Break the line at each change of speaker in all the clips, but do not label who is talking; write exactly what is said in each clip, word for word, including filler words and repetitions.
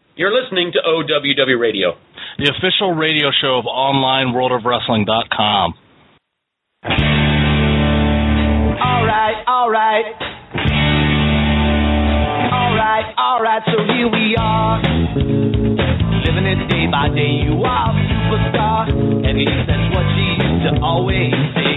You're listening to O W W Radio,
the official radio show of online world of wrestling dot com.
All right, all right. All right, all right, so here we are. Living it day by day, you are a superstar. And yes, that's what she used to always say.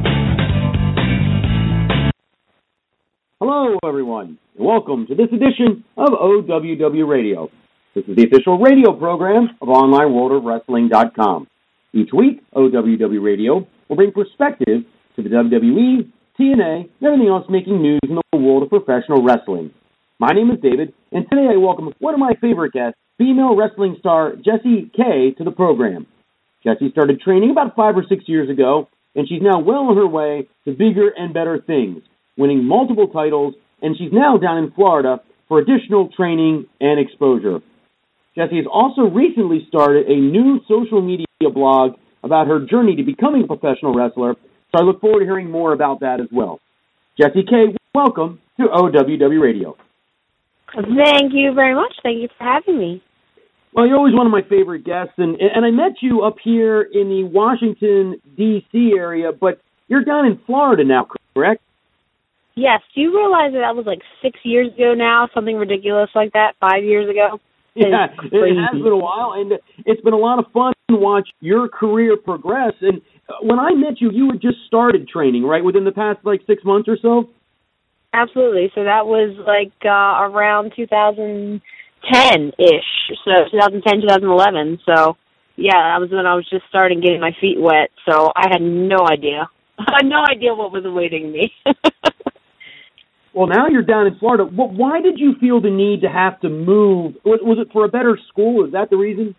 Hello, everyone, and welcome to this edition of O W W Radio. This is the official radio program of online world of wrestling dot com. Each week, O W W Radio will bring perspective to the W W E, T N A, and everything else making news in the world of professional wrestling. My name is David, and today I welcome one of my favorite guests, female wrestling star Jessie Kay, to the program. Jessie started training about five or six years ago, and she's now well on her way to bigger and better things, winning multiple titles, and she's now down in Florida for additional training and exposure. Jessie has also recently started a new social media blog about her journey to becoming a professional wrestler, so I look forward to hearing more about that as well. Jessie Kay, welcome to O W W Radio.
Thank you very much. Thank you for having me.
Well, you're always one of my favorite guests, and, and I met you up here in the Washington, D C area, but you're down in Florida now, correct?
Yes. Do you realize that that was like six years ago now, something ridiculous like that, five years ago?
Yeah, it has been a while, and it's been a lot of fun to watch your career progress. And when I met you, you had just started training, right, within the past, like, six months or so?
Absolutely. So that was, like, uh, around two thousand ten-ish, so twenty ten, twenty eleven. So, yeah, that was when I was just starting getting my feet wet, so I had no idea. I had no idea what was awaiting me.
Well, now you're down in Florida. Why did you feel the need to have to move? Was it for a better school? Is that the reason?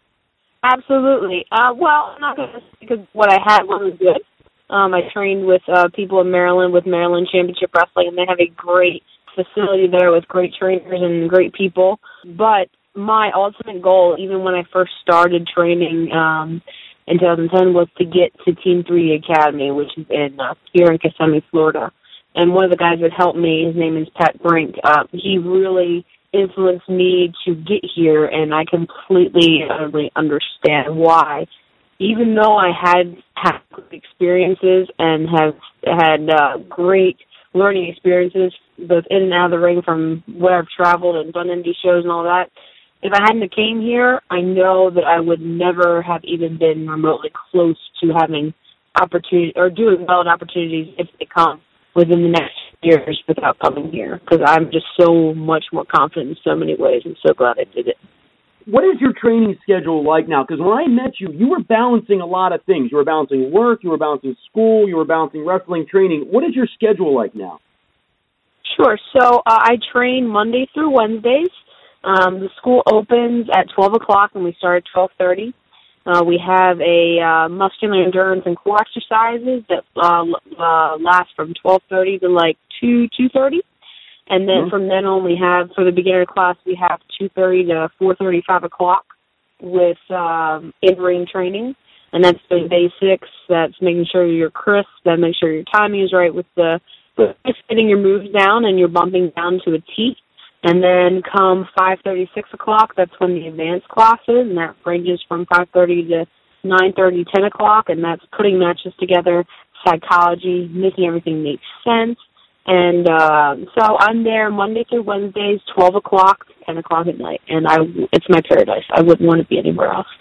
Absolutely. Uh, well, I'm not going to say because what I had wasn't good. Um, I trained with uh, people in Maryland with Maryland Championship Wrestling, and they have a great facility there with great trainers and great people. But my ultimate goal, even when I first started training um, in twenty ten, was to get to Team three Academy, which is in uh, here in Kissimmee, Florida. And one of the guys that helped me, his name is Pat Brink, uh, he really influenced me to get here, and I completely utterly understand why. Even though I had had experiences and have had uh, great learning experiences, both in and out of the ring from where I've traveled and done indie shows and all that, if I hadn't came here, I know that I would never have even been remotely close to having opportunity or doing well in opportunities if they come within the next years without coming here, because I'm just so much more confident in so many ways. I'm so glad I did it.
What is your training schedule like now? Because when I met you, you were balancing a lot of things. You were balancing work, you were balancing school, you were balancing wrestling training. What is your schedule like now?
Sure. So uh, I train Monday through Wednesdays. Um, the school opens at twelve o'clock, and we start at twelve thirty. Uh, we have a uh, muscular endurance and core exercises that uh, uh, last from twelve thirty to like two two thirty, and then mm-hmm. from then on we have for the beginner class we have two thirty to four thirty five o'clock with um, in-ring training, and that's the basics. That's making sure you're crisp, that make sure your timing is right with the with getting your moves down and you're bumping down to a T. And then come five thirty, six o'clock, that's when the advanced class is, and that ranges from five thirty to nine thirty, ten o'clock, and that's putting matches together, psychology, making everything make sense. And uh, so I'm there Monday through Wednesdays, twelve o'clock, ten o'clock at night, and I it's my paradise. I wouldn't want to be anywhere else.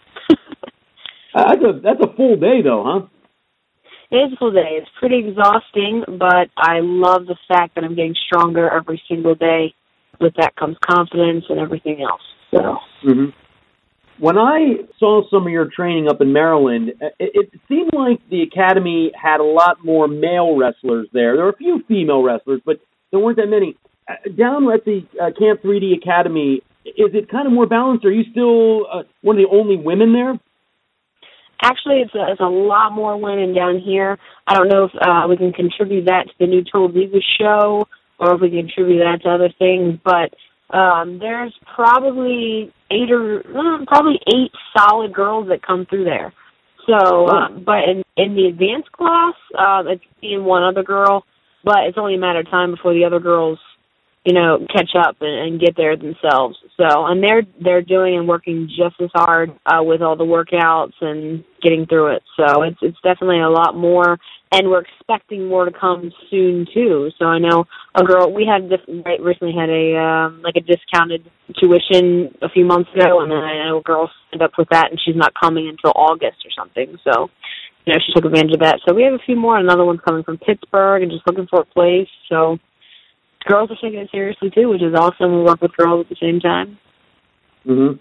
uh, that's, a, that's a full day, though, huh?
It is a full day. It's pretty exhausting, but I love the fact that I'm getting stronger every single day. With that comes confidence and everything else. So,
mm-hmm. When I saw some of your training up in Maryland, it, it seemed like the academy had a lot more male wrestlers there. There were a few female wrestlers, but there weren't that many. Down at the uh, Camp three D Academy, is it kind of more balanced? Are you still uh, one of the only women there?
Actually, it's a, it's a lot more women down here. I don't know if uh, we can contribute that to the new Total Divas show, or if we can contribute that to other things, but um, there's probably eight or uh, probably eight solid girls that come through there. So, uh, but in, in the advanced class, uh, it's being one other girl, but it's only a matter of time before the other girls you know, catch up and, and get there themselves. So, and they're they're doing and working just as hard uh, with all the workouts and getting through it. So it's it's definitely a lot more, and we're expecting more to come soon too. So I know a girl we had this, right, recently had a um, like a discounted tuition a few months ago, and then I know a girl signed up with that, and she's not coming until August or something. So, you know, she took advantage of that. So we have a few more. Another one's coming from Pittsburgh and just looking for a place. So girls are taking it seriously too, which is awesome. We work with girls at the same time.
Mm-hmm.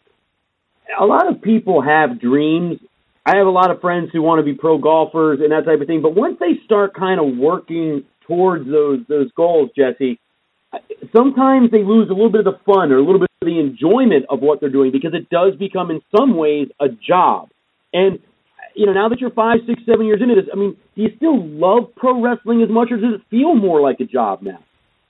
A lot of people have dreams. I have a lot of friends who want to be pro golfers and that type of thing. But once they start kind of working towards those those goals, Jesse, sometimes they lose a little bit of the fun or a little bit of the enjoyment of what they're doing because it does become in some ways a job. And you know, now that you're five, six, seven years into this, I mean, do you still love pro wrestling as much, or does it feel more like a job now?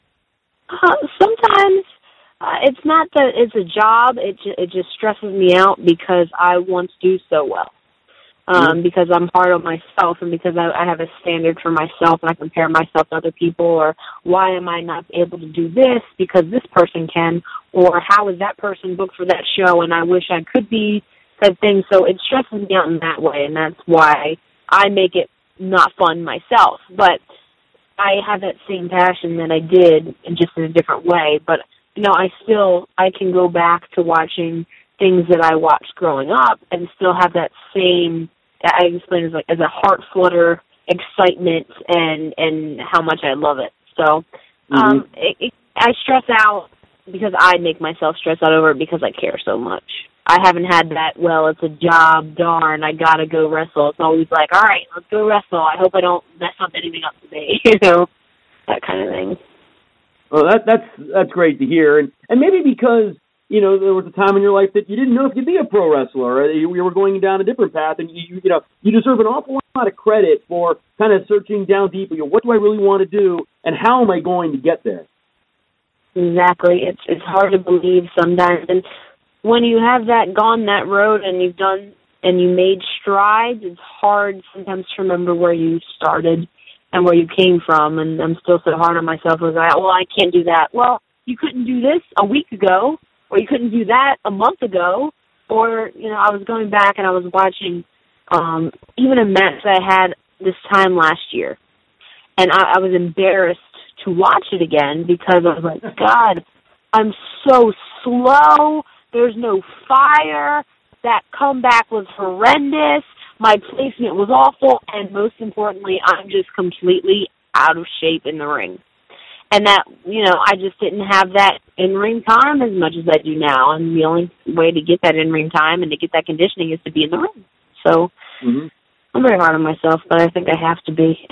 Uh, sometimes uh, it's not that it's a job. It ju- it just stresses me out because I want to do so well. Um, mm-hmm. Because I'm hard on myself, and because I, I have a standard for myself, and I compare myself to other people, or why am I not able to do this because this person can, or how is that person booked for that show, and I wish I could be, type thing. So it stresses me out in that way, and that's why I make it not fun myself. But I have that same passion that I did, just in a different way. But, you know, I still, I can go back to watching things that I watched growing up and still have that same, I explain as like as a heart flutter, excitement, and and how much I love it. So um, mm-hmm. it, it, I stress out because I make myself stress out over it because I care so much. I haven't had that, well, it's a job, darn, I gotta go wrestle. It's always like, all right, let's go wrestle. I hope I don't mess up anything up today, you know, that kind of thing.
Well, that, that's that's great to hear. And, and maybe because, you know, there was a time in your life that you didn't know if you'd be a pro wrestler, or you, you were going down a different path, and you, you know, you deserve an awful lot of credit for kind of searching down deep, you know, what do I really want to do, and how am I going to get there?
Exactly. It's it's hard to believe sometimes, and when you have that gone that road and you've done and you made strides, it's hard sometimes to remember where you started and where you came from. And I'm still so hard on myself as I, well, I can't do that. Well, you couldn't do this a week ago, or you couldn't do that a month ago, or, you know, I was going back and I was watching um, even a match that I had this time last year. And I, I was embarrassed to watch it again because I was like, God, I'm so slow. There's no fire. That comeback was horrendous. My placement was awful. And most importantly, I'm just completely out of shape in the ring. And that, you know, I just didn't have that in-ring time as much as I do now. And the only way to get that in-ring time and to get that conditioning is to be in the ring. So mm-hmm. I'm very hard on myself, but I think I have to be.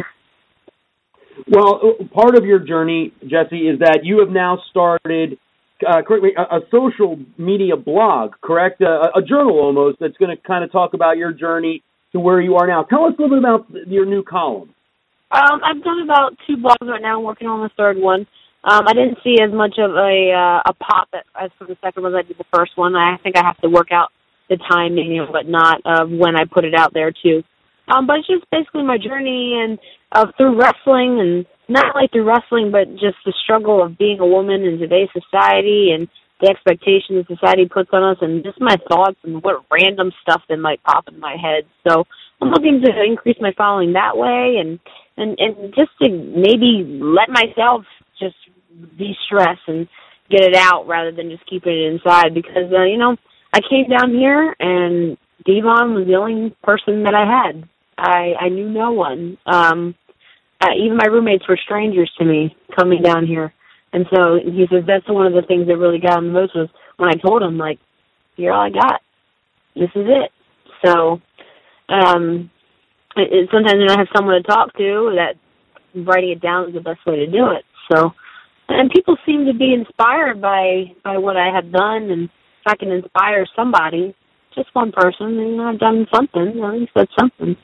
Well, part of your journey, Jesse, is that you have now started Uh, correct me, a, a social media blog, correct? Uh, a journal almost that's going to kind of talk about your journey to where you are now. Tell us a little bit about your new column.
Um, I've done about two blogs right now. I'm working on the third one. Um, I didn't see as much of a uh, a pop as for the second one as I did the first one. I think I have to work out the timing and whatnot of when I put it out there too. Um, but it's just basically my journey and uh, through wrestling, and not only through wrestling, but just the struggle of being a woman in today's society and the expectations society puts on us, and just my thoughts and what random stuff that might pop in my head. So I'm looking to increase my following that way, and, and, and just to maybe let myself just de-stress and get it out rather than just keeping it inside. Because, uh, you know, I came down here, and Devon was the only person that I had. I, I knew no one. Um, uh, even my roommates were strangers to me coming down here. And so he says that's one of the things that really got him the most was when I told him, like, you're all I got. This is it. So um, it, it, sometimes when I have someone to talk to, that writing it down is the best way to do it. So, and people seem to be inspired by, by what I have done. And if I can inspire somebody, just one person, and I've done something. At least that's something.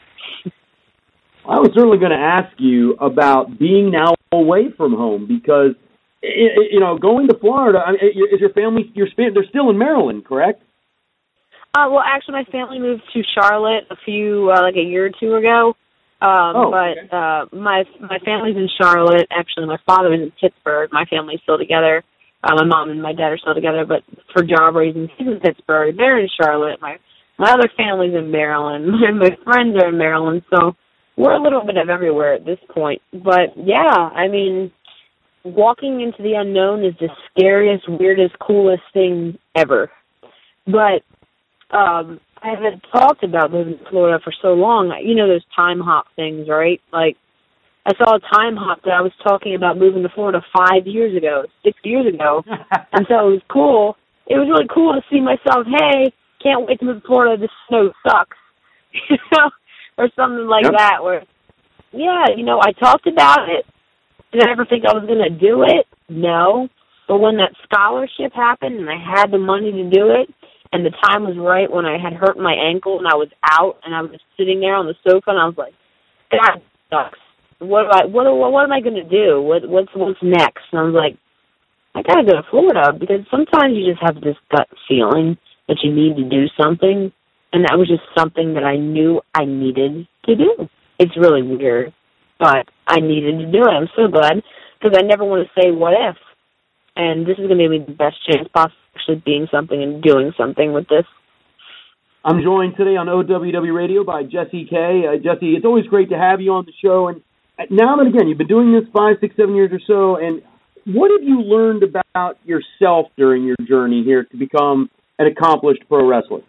I was certainly going to ask you about being now away from home because, you know, going to Florida, I mean, is your family, your they're still in Maryland, correct?
Uh, well, actually, my family moved to Charlotte a few, uh, like a year or two ago. Um,
oh,
but
okay.
uh, my my family's in Charlotte. Actually, my father was in Pittsburgh. My family's still together. Uh, my mom and my dad are still together, but for job reasons, he's in Pittsburgh. They're in Charlotte. My my other family's in Maryland. My, my friends are in Maryland, so we're a little bit of everywhere at this point. But, yeah, I mean, walking into the unknown is the scariest, weirdest, coolest thing ever. But um, I haven't talked about moving to Florida for so long. You know those time hop things, right? Like, I saw a time hop that I was talking about moving to Florida five years ago, six years ago. And so it was cool. It was really cool to see myself, hey, can't wait to move to Florida. This snow sucks. You know, or something like
yep.
that where, yeah, you know, I talked about it. Did I ever think I was going to do it? No. But when that scholarship happened and I had the money to do it and the time was right when I had hurt my ankle and I was out and I was just sitting there on the sofa and I was like, God, sucks. What do I? What, what, what am I going to do? What, what's what's next? And I was like, I got to go to Florida because sometimes you just have this gut feeling that you need to do something, and that was just something that I knew I needed to do. It's really weird, but I needed to do it. I'm so glad because I never want to say what if, and this is going to be the best chance possible actually being something and doing something with this.
I'm joined today on O W W Radio by Jessie K. Uh, Jessie, it's always great to have you on the show, and now and again, you've been doing this five, six, seven years or so, and what have you learned about yourself during your journey here to become an accomplished pro wrestler?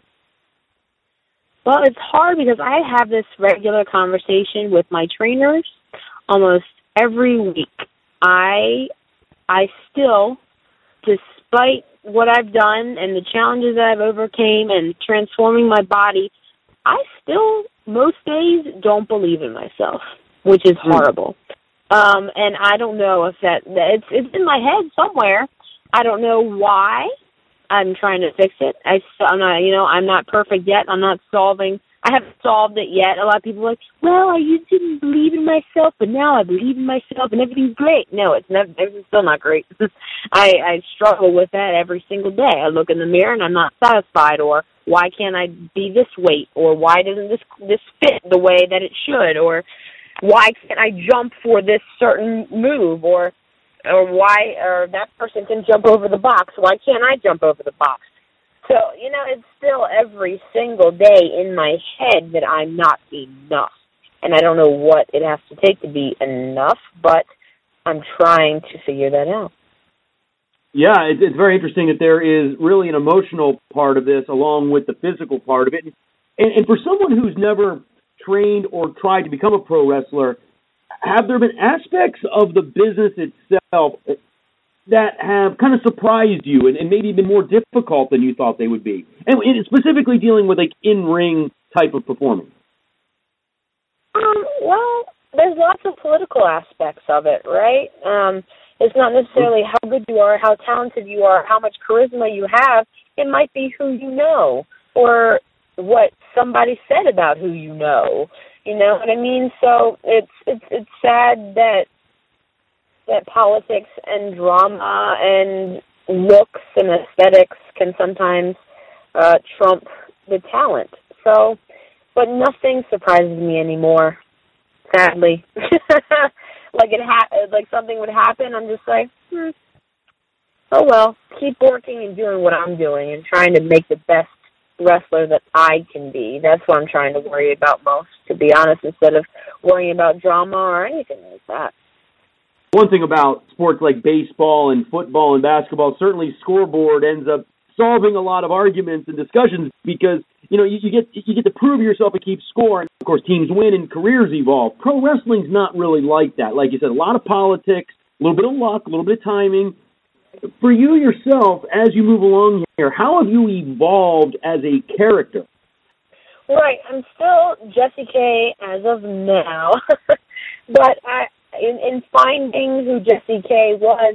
Well, it's hard because I have this regular conversation with my trainers almost every week. I I still, despite what I've done and the challenges that I've overcame and transforming my body, I still, most days, don't believe in myself, which is horrible. Um, and I don't know if that, it's it's in my head somewhere. I don't know why. I'm trying to fix it. I, I'm not, you know, I'm not perfect yet. I'm not solving. I haven't solved it yet. A lot of people are like, well, I used to believe in myself, but now I believe in myself and everything's great. No, it's never, it's still not great. I, I struggle with that every single day. I look in the mirror and I'm not satisfied, or why can't I be this weight, or why doesn't this this fit the way that it should, or why can't I jump for this certain move, or or why or that person can jump over the box. Why can't I jump over the box? So, you know, it's still every single day in my head that I'm not enough. And I don't know what it has to take to be enough, but I'm trying to figure that out.
Yeah, it's, it's very interesting that there is really an emotional part of this along with the physical part of it. And, and for someone who's never trained or tried to become a pro wrestler, have there been aspects of the business itself that have kind of surprised you and, and maybe been more difficult than you thought they would be? And, and specifically dealing with like in-ring type of performance.
Um, well, there's lots of political aspects of it, right? Um, it's not necessarily how good you are, how talented you are, how much charisma you have. It might be who you know or what somebody said about who you know. You know what I mean? So it's it's it's sad that that politics and drama and looks and aesthetics can sometimes uh, trump the talent. So, but nothing surprises me anymore, sadly. Like it ha- like something would happen, I'm just like, hmm, oh well, keep working and doing what I'm doing and trying to make the best wrestler that I can be. That's what I'm trying to worry about most, to be honest, instead of worrying about drama or anything like that.
One thing about sports like baseball and football and basketball, certainly scoreboard ends up solving a lot of arguments and discussions because, you know, you, you get you get to prove yourself and keep score. And of course, teams win and careers evolve. Pro wrestling's not really like that. Like you said, a lot of politics, a little bit of luck, a little bit of timing. For you yourself, as you move along here, how have you evolved as a character?
Right. I'm still Jessie K as of now. But I, in, in finding who Jessie K was,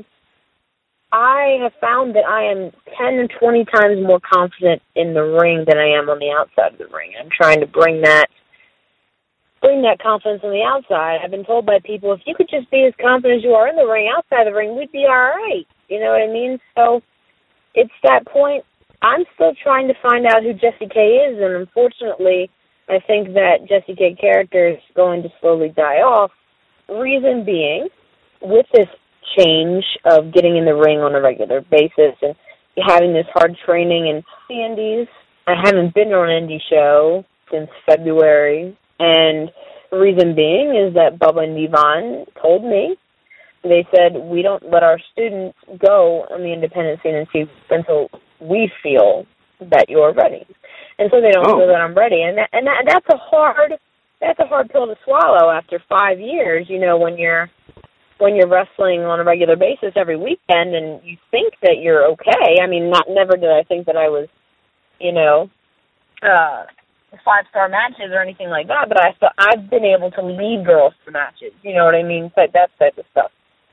I have found that I am ten or twenty times more confident in the ring than I am on the outside of the ring. I'm trying to bring that bring that confidence on the outside. I've been told by people, if you could just be as confident as you are in the ring, outside the ring, we'd be all right. You know what I mean? So it's that point. I'm still trying to find out who Jessie K is, and unfortunately, I think that Jessie K character is going to slowly die off. Reason being, with this change of getting in the ring on a regular basis and having this hard training in the indies, I haven't been on an indie show since February, and the reason being is that Bubba and Yvonne told me, they said, we don't let our students go on the independent scene until we feel that you're ready. And so they don't oh. feel that I'm ready. And that, and that, that's a hard that's a hard pill to swallow after five years, you know, when you're when you're wrestling on a regular basis every weekend and you think that you're okay. I mean, not never did I think that I was, you know, uh, five-star matches or anything like that, but I thought I've been able to lead girls to matches, you know what I mean? But that type of stuff.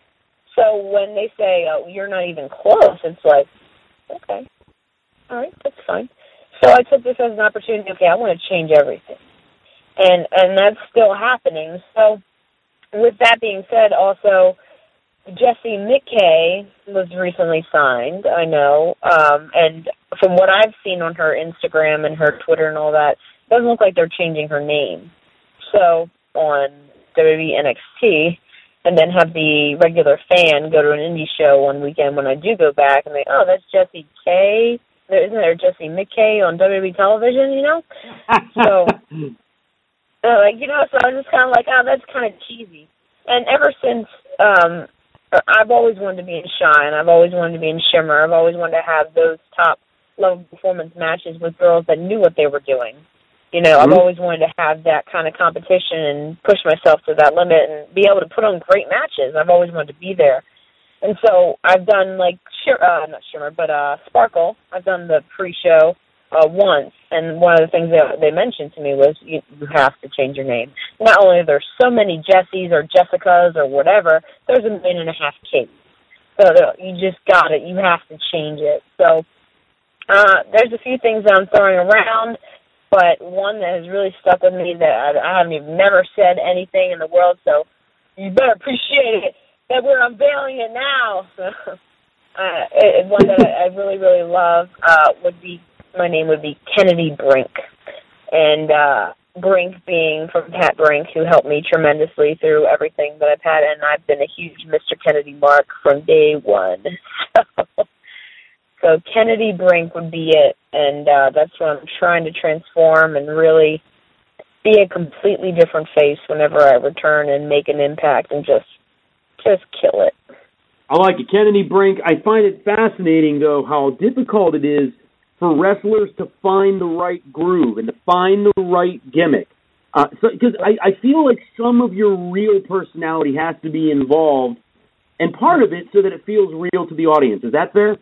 So when they say, oh, you're not even close, it's like, okay, all right, that's fine. So I took this as an opportunity, okay, I want to change everything. And and that's still happening. So with that being said, also, Jessie McKay was recently signed, I know, um, and from what I've seen on her Instagram and her Twitter and all that, it doesn't look like they're changing her name. So on W W E N X T, and then have the regular fan go to an indie show one weekend when I do go back, and they, oh, that's Jessie K. There, isn't there Jessie McKay on W W E television, you know? So, uh, like, you know, so I was just kind of like, oh, that's kind of cheesy. And ever since, um, I've always wanted to be in Shine. I've always wanted to be in Shimmer. I've always wanted to have those top-level performance matches with girls that knew what they were doing. You know, mm-hmm. I've always wanted to have that kind of competition and push myself to that limit and be able to put on great matches. I've always wanted to be there. And so I've done, like, uh, not Shimmer, but uh, Sparkle. I've done the pre-show uh, once, and one of the things that they mentioned to me was you, you have to change your name. Not only are there so many Jessies or Jessicas or whatever, there's a million and a half Kates. So you just got it. You have to change it. So uh, there's a few things that I'm throwing around, but one that has really stuck with me that I, I haven't even never said anything in the world, so you better appreciate it that we're unveiling it now. So, uh, it, one that I, I really, really love uh, would be, my name would be Kennedy Brink. And uh, Brink being from Pat Brink, who helped me tremendously through everything that I've had, and I've been a huge Mister Kennedy mark from day one. So, so Kennedy Brink would be it, and uh, that's what I'm trying to transform and really be a completely different face whenever I return and make an impact and just just kill it.
I like it. Kennedy Brink. I find it fascinating, though, how difficult it is for wrestlers to find the right groove and to find the right gimmick. Uh, so, because I, I feel like some of your real personality has to be involved, and part of it so that it feels real to the audience. Is that fair?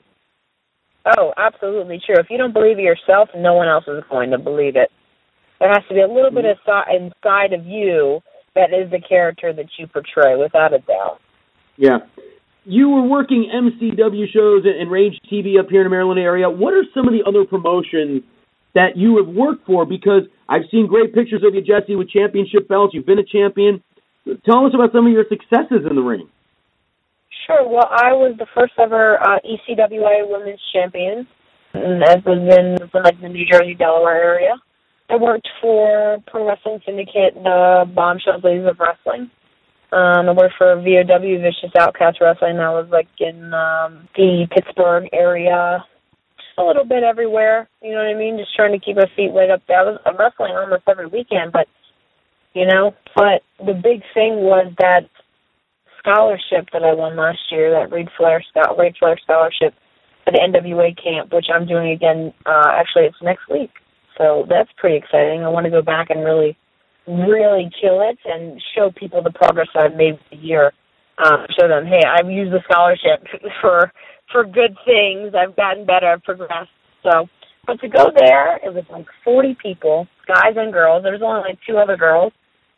Oh, absolutely true. If you don't believe it yourself, no one else is going to believe it. There has to be a little bit of inside of you that is the character that you portray, without a doubt.
Yeah. You were working M C W shows and Rage T V up here in the Maryland area. What are some of the other promotions that you have worked for? Because I've seen great pictures of you, Jessie, with championship belts. You've been a champion. Tell us about some of your successes in the ring.
Sure. Well, I was the first ever uh, E C W A Women's Champion, and that was in, in like the New Jersey, Delaware area. I worked for Pro Wrestling Syndicate, the Bombshells Ladies of Wrestling. Um, I worked for V O W, Vicious Outcast Wrestling. That was like in um, the Pittsburgh area. A little bit everywhere, you know what I mean? Just trying to keep my feet wet up there. I was wrestling almost every weekend, but, you know, but the big thing was that scholarship that I won last year, that Reid Flair, Reid Flair scholarship for the N W A camp, which I'm doing again, uh, actually it's next week. So that's pretty exciting. I want to go back and really, really kill it and show people the progress I've made for the year. Um, show them, hey, I've used the scholarship for for good things. I've gotten better. I've progressed. So, but to go there, it was like forty people, guys and girls. There was only like two other girls.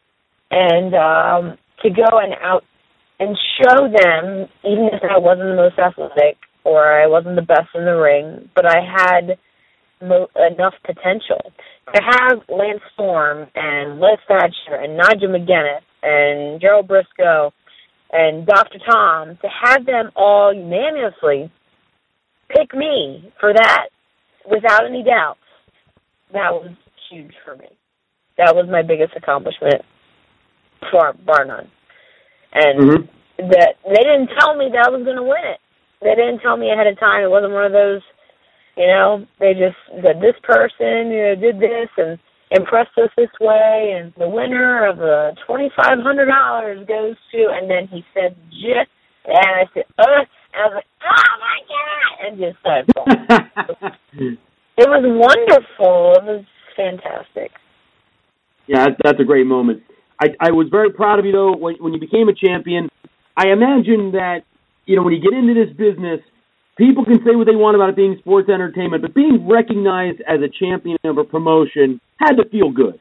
And um, to go and out and show them, even if I wasn't the most athletic or I wasn't the best in the ring, but I had mo- enough potential to have Lance Storm and Les Thatcher and Nigel McGuinness and Gerald Briscoe and Doctor Tom, to have them all unanimously pick me for that without any doubt, that was huge for me. That was my biggest accomplishment, far, bar none. And
mm-hmm.
that they didn't tell me that I was going to win it. They didn't tell me ahead of time. It wasn't one of those, you know, they just said this person, you know, did this and impressed us this way, and the winner of the twenty-five hundred dollars goes to, and then he said, just, and I said, uh, and I was like, oh my God, and just started falling. It was wonderful. It was fantastic.
Yeah, that's, that's a great moment. I, I was very proud of you, though, when, when you became a champion. I imagine that, you know, when you get into this business, people can say what they want about it being sports entertainment, but being recognized as a champion of a promotion had to feel good.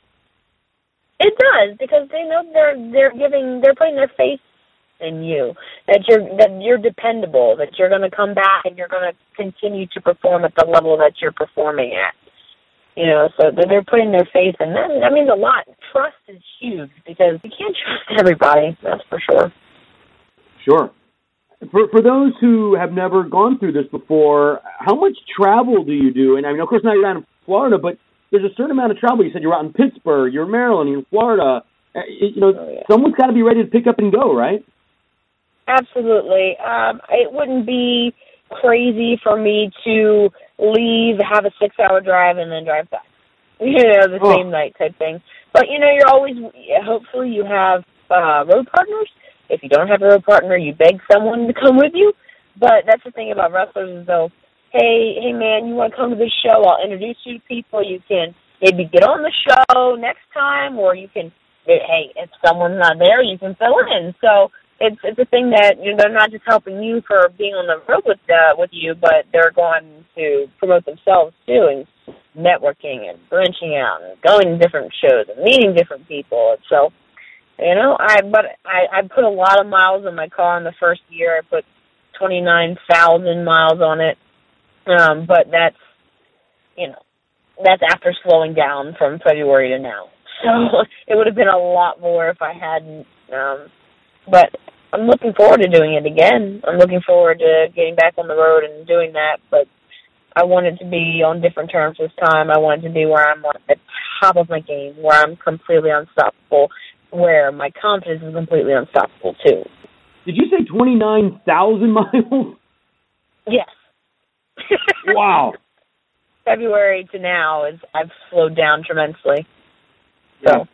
It does, because they know they're they're giving they're putting their faith in you, that you're that you're dependable, that you're going to come back and you're going to continue to perform at the level that you're performing at. You know, so they're putting their faith in that. That means a lot. Trust is huge, because you can't trust everybody. That's for sure.
Sure. For for those who have never gone through this before, how much travel do you do? And I mean, of course, now you're out in Florida, but there's a certain amount of travel. You said you're out in Pittsburgh, you're in Maryland, you're in Florida. You know,
oh, yeah.
Someone's got to be ready to pick up and go, right?
Absolutely. Um, it wouldn't be crazy for me to leave, have a six-hour drive, and then drive back. You know, the
oh.
same night type thing. But, you know, you're always, hopefully you have uh, road partners. If you don't have a road partner, you beg someone to come with you. But that's the thing about wrestlers is, though, hey, hey, man, you want to come to this show? I'll introduce you to people. You can maybe get on the show next time, or you can, hey, if someone's not there, you can fill in. So it's it's a thing that, you know, they're not just helping you for being on the road with uh, with you, but they're going to promote themselves too, and networking and branching out and going to different shows and meeting different people. And so, you know, I but I, I put a lot of miles on my car in the first year. I put twenty-nine thousand miles on it, um, but that's, you know, that's after slowing down from February to now. So it would have been a lot more if I hadn't. Um, but I'm looking forward to doing it again. I'm looking forward to getting back on the road and doing that. But I want it to be on different terms this time. I want it to be where I'm at the top of my game, where I'm completely unstoppable, where my confidence is completely unstoppable too.
Did you say twenty-nine thousand miles?
Yes.
Wow.
February to now is I've slowed down tremendously. So.
Yeah.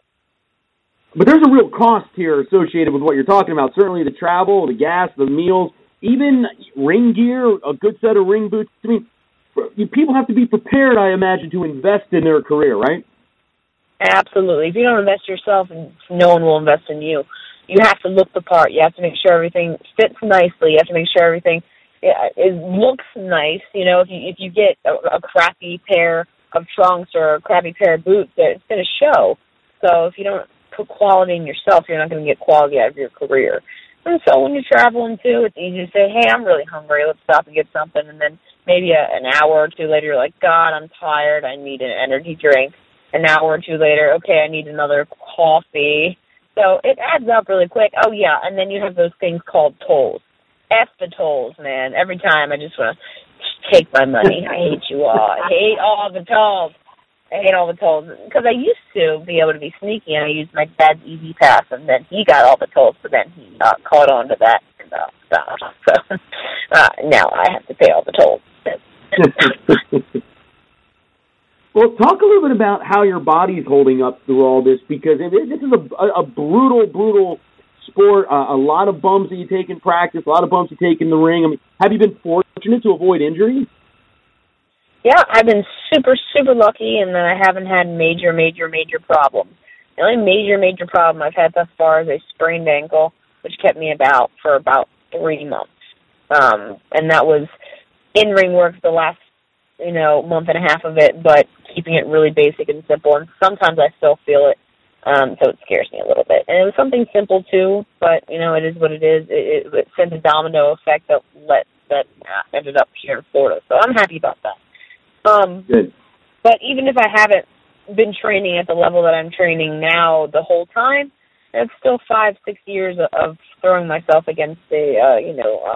But there's a real cost here associated with what you're talking about. Certainly the travel, the gas, the meals, even ring gear, a good set of ring boots. I mean, people have to be prepared, I imagine, to invest in their career, right?
Absolutely. If you don't invest in yourself, no one will invest in you. You have to look the part. You have to make sure everything fits nicely. You have to make sure everything it looks nice. You know, if you if you get a, a crappy pair of trunks or a crappy pair of boots, it's going to show. So if you don't put quality in yourself, you're not going to get quality out of your career. And so when you're traveling too, it's easy to say, hey, I'm really hungry, let's stop and get something. And then maybe a, an hour or two later, you're like, God, I'm tired, I need an energy drink. An hour or two later, okay, I need another coffee. So it adds up really quick. Oh, yeah, and then you have those things called tolls. F the tolls, man. Every time I just want to take my money. I hate you all. I hate all the tolls. I hate all the tolls. Because I used to be able to be sneaky, and I used my dad's Easy Pass, and then he got all the tolls, but then he uh, caught on to that and uh, stopped. So uh, now I have to pay all the tolls.
Well, talk a little bit about how your body's holding up through all this, because this is a, a brutal, brutal sport. Uh, a lot of bumps that you take in practice, a lot of bumps you take in the ring. I mean, have you been fortunate to avoid injuries?
Yeah, I've been super, super lucky, and then I haven't had major, major, major problems. The only major, major problem I've had thus far is a sprained ankle, which kept me about for about three months. Um, and that was in-ring work the last, you know, month and a half of it, but keeping it really basic and simple. And sometimes I still feel it, um, so it scares me a little bit. And it was something simple, too, but, you know, it is what it is. It, it, it sent a domino effect that, let, that ended up here in Florida. So I'm happy about that. Um,
Good.
But even if I haven't been training at the level that I'm training now the whole time, it's still five, six years of throwing myself against the, uh, you know, um,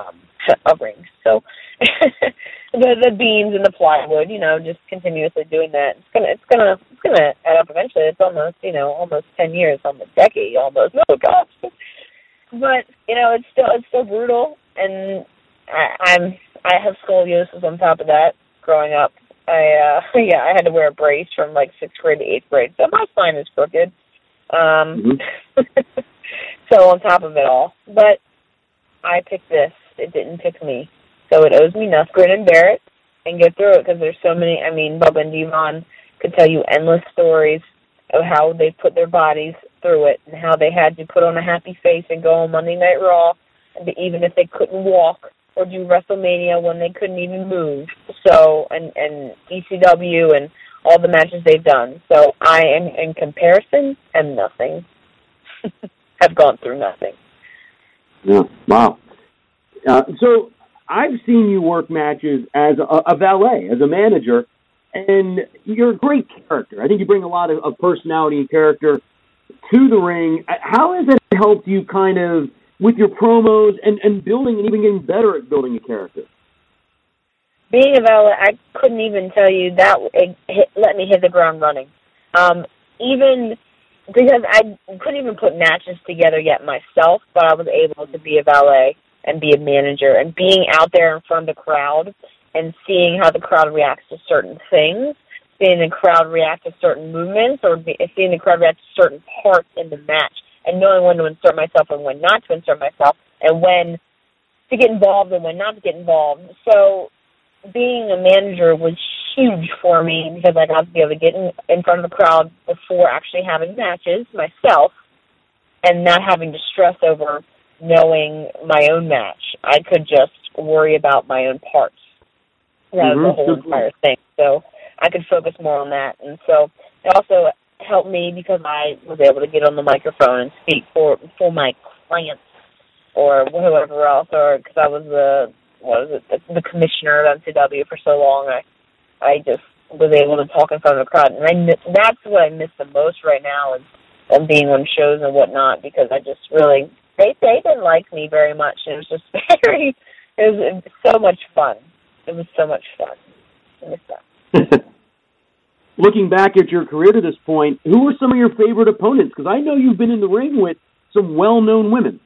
a ring. So the the beams and the plywood, you know, just continuously doing that. It's gonna it's gonna it's gonna add up eventually. It's almost you know almost ten years, almost a decade, almost. Oh gosh. But you know, it's still it's still brutal, and I, I'm I have scoliosis on top of that. Growing up, I uh, yeah I had to wear a brace from like sixth grade to eighth grade, so my spine is crooked. Um, mm-hmm. So on top of it all, but I picked this. It didn't pick me, so it owes me nothing. Grin and bear it and get through it because there's so many. I mean, Bubba and Devon could tell you endless stories of how they put their bodies through it and how they had to put on a happy face and go on Monday Night Raw, and even if they couldn't walk, or do WrestleMania when they couldn't even move. So, and, and E C W and all the matches they've done. So I, in, in comparison, am nothing. Have gone through nothing.
Yeah, wow. Uh, so I've seen you work matches as a, a valet, as a manager, and you're a great character. I think you bring a lot of, of personality and character to the ring. How has that helped you kind of with your promos and, and building and even getting better at building a character?
Being a valet, I couldn't even tell you that it hit, let me hit the ground running. Um, even because I couldn't even put matches together yet myself, but I was able to be a valet and be a manager. And being out there in front of the crowd and seeing how the crowd reacts to certain things, seeing the crowd react to certain movements, or be, seeing the crowd react to certain parts in the match, and knowing when to insert myself and when not to insert myself, and when to get involved and when not to get involved. So being a manager was huge for me because I got to be able to get in, in front of the crowd before actually having matches myself and not having to stress over knowing my own match. I could just worry about my own parts rather than mm-hmm. the whole entire thing. So I could focus more on that. And so it also helped me because I was able to get on the microphone and speak for, for my clients or whoever else, or because I was the what was it, the, the commissioner of M C W for so long. I I just was able to talk in front of the crowd, and I miss, that's what I miss the most right now, is um, being on shows and whatnot, because I just really they they didn't like me very much. It was just very it was, it was so much fun. It was so much fun. I miss that.
Looking back at your career to this point, who were some of your favorite opponents? Because I know you've been in the ring with some well-known women.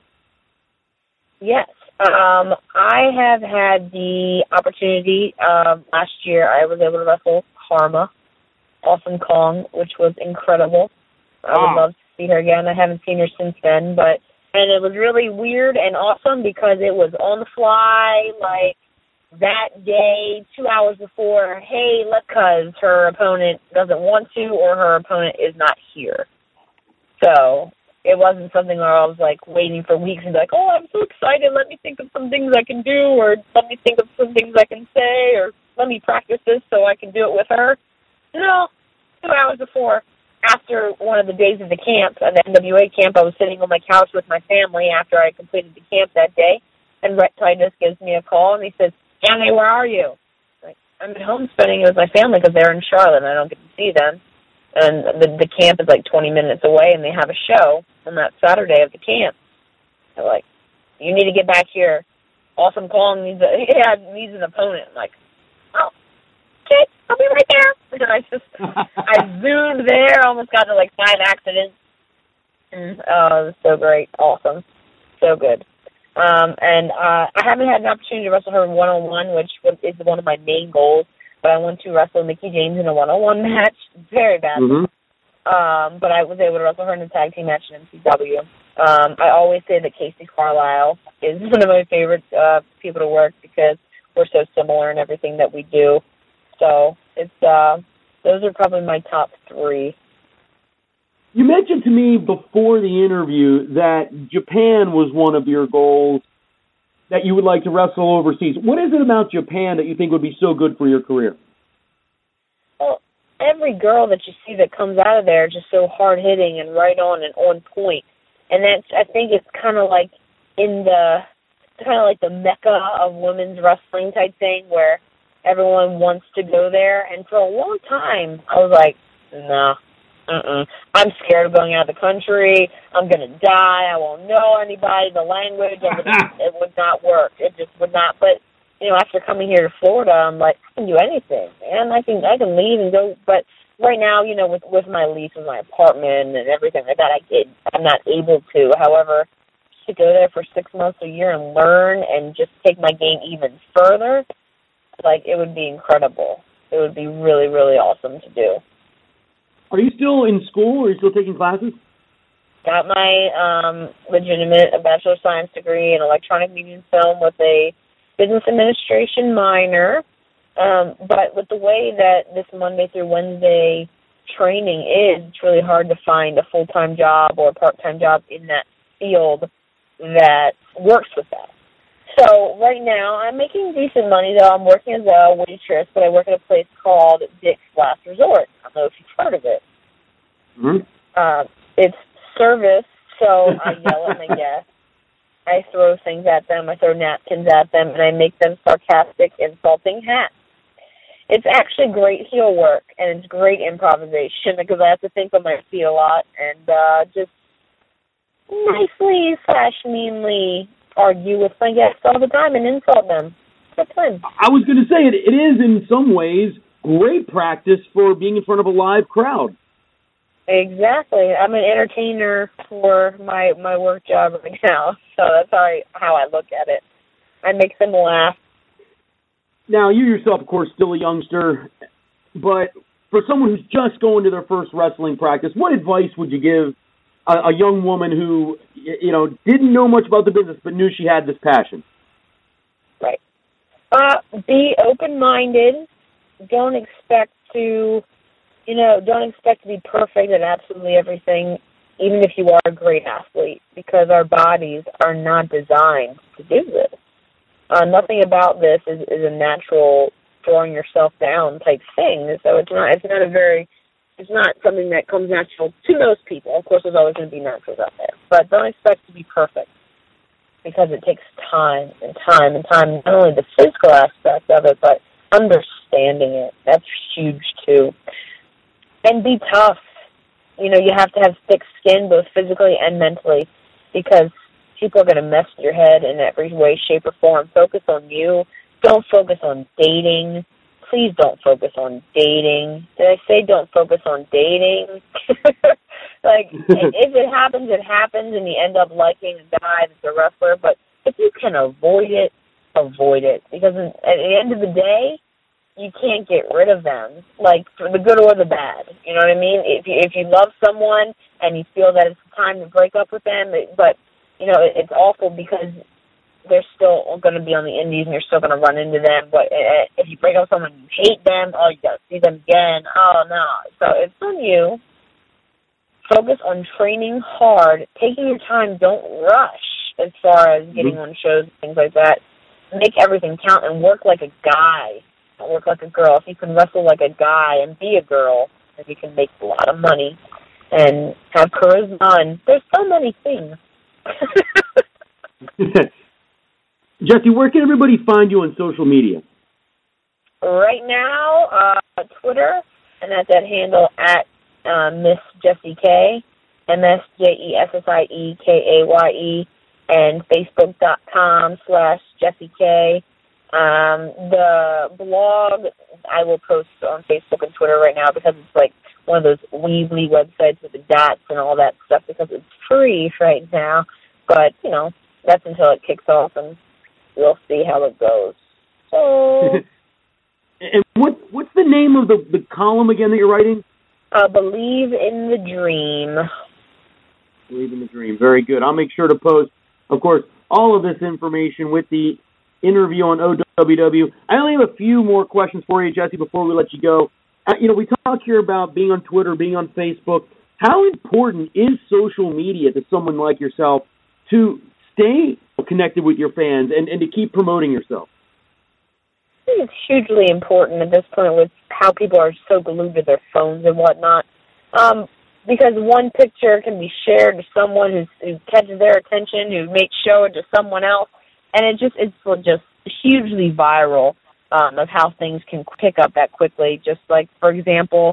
Yes. Um, I have had the opportunity, um, last year I was able to wrestle Karma, Awesome Kong, which was incredible. I would love to see her again. I haven't seen her since then, but, and it was really weird and awesome because it was on the fly, like, that day, two hours before, hey, look, cuz her opponent doesn't want to or her opponent is not here. So it wasn't something where I was, like, waiting for weeks and be like, oh, I'm so excited, let me think of some things I can do, or let me think of some things I can say, or let me practice this so I can do it with her. No, two hours before, after one of the days of the camp, at the N W A camp, I was sitting on my couch with my family after I completed the camp that day, and Rhett Titus gives me a call, and he says, Annie, where are you? Like, I'm at home spending it with my family because they're in Charlotte and I don't get to see them. And the the camp is like twenty minutes away and they have a show on that Saturday of the camp. They're like, you need to get back here. Awesome Kong needs a, yeah, needs an opponent. I'm like, oh, okay, I'll be right there. And I just, I zoomed there, almost got to like five accidents. And, oh, it was so great. Awesome. So good. Um, and uh, I haven't had an opportunity to wrestle her one-on-one, which is one of my main goals, but I want to wrestle Mickie James in a one-on-one match very badly. Mm-hmm. Um, but I was able to wrestle her in a tag team match in M C W. Um, I always say that Casey Carlisle is one of my favorite uh, people to work because we're so similar in everything that we do. So it's uh, those are probably my top three.
You mentioned to me before the interview that Japan was one of your goals, that you would like to wrestle overseas. What is it about Japan that you think would be so good for your career?
Well, every girl that you see that comes out of there is just so hard-hitting and right on and on point. And that's, I think it's kind of like in the, kind of like the mecca of women's wrestling type thing where everyone wants to go there. And for a long time, I was like, nah. uh-uh. I'm scared of going out of the country. I'm going to die. I won't know anybody, the language. I would, it would not work. It just would not. But, you know, after coming here to Florida, I'm like, I can do anything, man. I can, I can leave and go. But right now, you know, with, with my lease with my apartment and everything like that, I get, I'm not able to. However, to go there for six months a year and learn and just take my game even further, like, it would be incredible. It would be really, really awesome to do.
Are you still in school, or are you still taking classes?
Got my um, legitimate Bachelor of Science degree in electronic media and film with a business administration minor. Um, but with the way that this Monday through Wednesday training is, it's really hard to find a full-time job or a part-time job in that field that works with that. So right now, I'm making decent money, though. I'm working as a waitress, but I work at a place called Dick's Last Resort. I don't know if you've heard of it.
Mm-hmm.
Uh, it's service, so I yell at my guests. I throw things at them. I throw napkins at them, and I make them sarcastic, insulting hats. It's actually great heel work, and it's great improvisation because I have to think on my feet a lot and uh, just nicely slash meanly argue with my guests all the time and insult them. That's fun.
I was going to say, it, it is in some ways great practice for being in front of a live crowd.
Exactly. I'm an entertainer for my, my work job right now, so that's how I, how I look at it. I make them laugh.
Now, you yourself, of course, still a youngster, but for someone who's just going to their first wrestling practice, what advice would you give a, a young woman who, you know, didn't know much about the business but knew she had this passion?
Right. Uh, be open-minded. Don't expect to, you know, don't expect to be perfect at absolutely everything, even if you are a great athlete, because our bodies are not designed to do this. Uh, nothing about this is, is a natural throwing yourself down type thing. So it's not it's not a very it's not something that comes natural to most people. Of course, there's always going to be naturals out there, but don't expect to be perfect because it takes time and time and time. Not only the physical aspect of it, but understanding it. That's huge too. And be tough. You know, you have to have thick skin, both physically and mentally, because people are going to mess with your head in every way, shape, or form. Focus on you. Don't focus on dating. Please don't focus on dating. Did I say don't focus on dating? Like, if it happens, it happens, and you end up liking a guy that's a wrestler. But if you can avoid it, avoid it. Because at the end of the day, you can't get rid of them, like, for the good or the bad. You know what I mean? If you, if you love someone and you feel that it's time to break up with them, but you know, it's awful because they're still going to be on the indies and you're still going to run into them. But if you break up with someone and you hate them, oh, you got to see them again. Oh, no. So it's on you. Focus on training hard, taking your time. Don't rush as far as getting on shows and things like that. Make everything count and work like a guy. Don't work like a girl. If you can wrestle like a guy and be a girl, then you can make a lot of money and have charisma. And there's so many things.
Jesse, where can everybody find you on social media?
Right now, uh, Twitter, and that's that handle at uh, Miss Jessie K, M S J E S S I E K A Y E, and Facebook.com slash Jessie K. Um, the blog, I will post on Facebook and Twitter right now because it's like one of those Weebly websites with the dots and all that stuff because it's free right now. But, you know, that's until it kicks off and we'll see how it goes. So,
and what what's the name of the, the column again that you're writing?
Uh, Believe in the Dream.
Believe in the Dream. Very good. I'll make sure to post, of course, all of this information with the interview on O W W. I only have a few more questions for you, Jesse, before we let you go. Uh, you know, we talk here about being on Twitter, being on Facebook. How important is social media to someone like yourself to stay connected with your fans and, and to keep promoting yourself?
I think it's hugely important at this point with how people are so glued to their phones and whatnot. Um, because one picture can be shared to someone who's, who catches their attention, who may show it to someone else, and it just it's just hugely viral um, of how things can pick up that quickly. Just like, for example,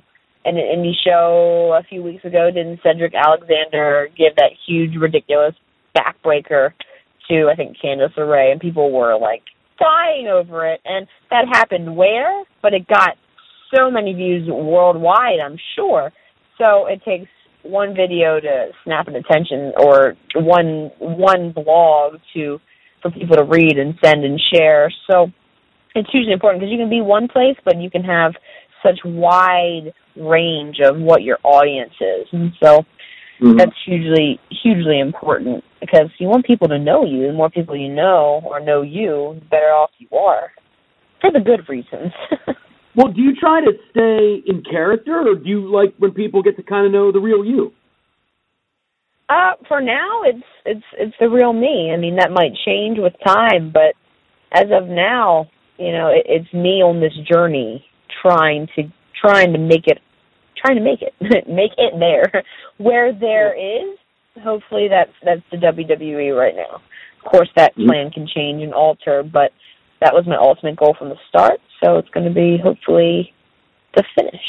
an indie show a few weeks ago, didn't Cedric Alexander give that huge, ridiculous backbreaker to, I think, Candice LeRae, and people were, like, dying over it. And that happened where? But it got so many views worldwide, I'm sure. So it takes one video to snap an attention, or one one blog to for people to read and send and share. So it's hugely important, because you can be one place, but you can have such wide range of what your audience is. And so mm-hmm. that's hugely, hugely important, because you want people to know you. The more people you know or know you, the better off you are, for the good reasons.
Well, do you try to stay in character, or do you like when people get to kind of know the real you?
Uh, for now, it's it's it's the real me. I mean, that might change with time, but as of now, you know, it, it's me on this journey, trying to trying to make it, trying to make it, make it there. Where there is, hopefully that's that's the W W E right now. Of course, that mm-hmm. plan can change and alter, but that was my ultimate goal from the start. So it's going to be, hopefully, the finish.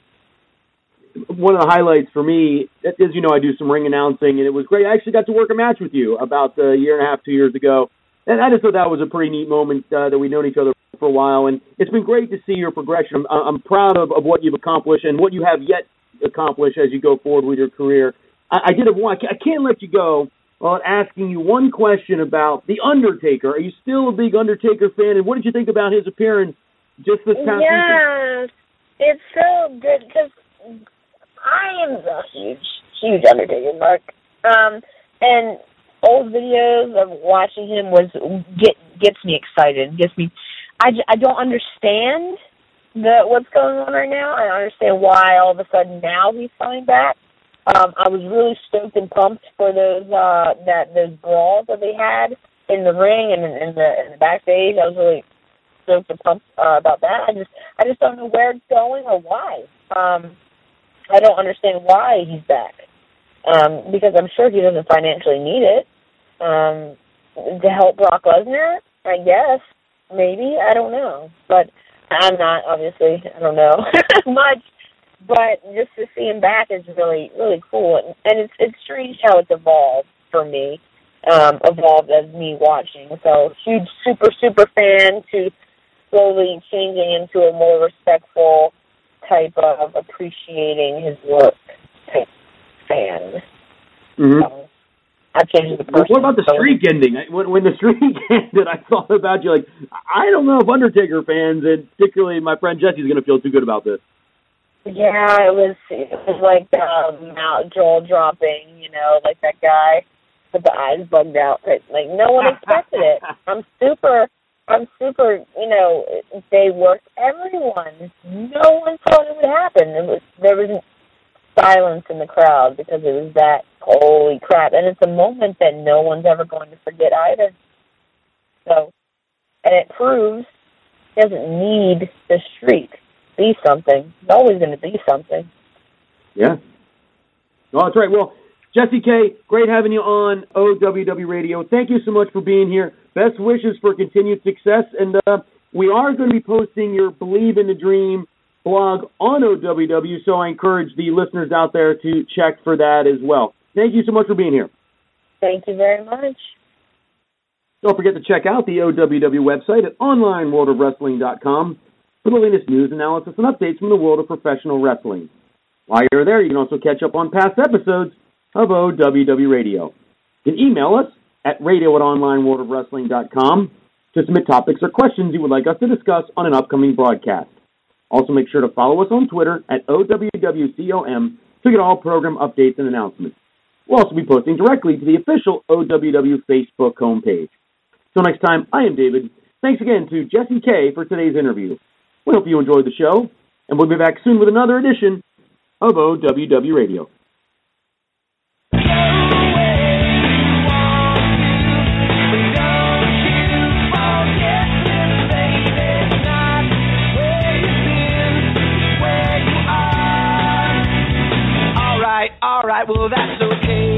One of the highlights for me, as you know, I do some ring announcing, and it was great. I actually got to work a match with you about a year and a half, two years ago. And I just thought that was a pretty neat moment uh, that we've known each other for a while. And it's been great to see your progression. I'm, I'm proud of, of what you've accomplished and what you have yet accomplished as you go forward with your career. I, I did have one. I can't let you go without asking you one question about The Undertaker. Are you still a big Undertaker fan? And what did you think about his appearance just this past weekend?
Yeah, it's so good, because I am a huge, huge Undertaker mark. Um, and old videos of watching him was get gets me excited. Gets me. I, I don't understand the what's going on right now. I don't understand why all of a sudden now he's coming back. Um, I was really stoked and pumped for those uh, that those brawls that they had in the ring and in, in the in the backstage. I was really stoked and pumped uh, about that. I just I just don't know where it's going or why. Um, I don't understand why he's back, um, because I'm sure he doesn't financially need it um, to help Brock Lesnar, I guess. Maybe. I don't know. But I'm not, obviously. I don't know much. But just to see him back is really, really cool. And, and it's it's strange how it's evolved for me, um, evolved as me watching. So huge, super, super fan to slowly changing into a more respectful type of appreciating his work type fan.
Mm-hmm.
So I've changed the person.
What about the streak ending? When, when the streak ended, I thought about you like, I don't know if Undertaker fans, and particularly my friend Jesse's going to feel too good about this.
Yeah, it was it was like um, mouth jaw dropping, you know, like that guy with the eyes bugged out. Like no one expected it. I'm super. I'm super, you know, they worked everyone. No one thought it would happen. It was, there was silence in the crowd because it was that, holy crap. And it's a moment that no one's ever going to forget either. So, and it proves it doesn't need the streak. Be something. It's always going to be something.
Yeah. Oh, that's right. Well, Jessie K, great having you on O W W Radio. Thank you so much for being here. Best wishes for continued success. And uh, we are going to be posting your Believe in the Dream blog on O W W, so I encourage the listeners out there to check for that as well. Thank you so much for being here.
Thank you very much.
Don't forget to check out the O W W website at online world of wrestling dot com for the latest news, analysis, and updates from the world of professional wrestling. While you're there, you can also catch up on past episodes of O W W Radio. You can email us at radio at online world of wrestling dot com to submit topics or questions you would like us to discuss on an upcoming broadcast. Also, make sure to follow us on Twitter at O W W C O M to get all program updates and announcements. We'll also be posting directly to the official O W W Facebook homepage. So next time, I am David. Thanks again to Jessie K for today's interview. We hope you enjoyed the show, and we'll be back soon with another edition of O W W Radio.
All right, well, that's okay.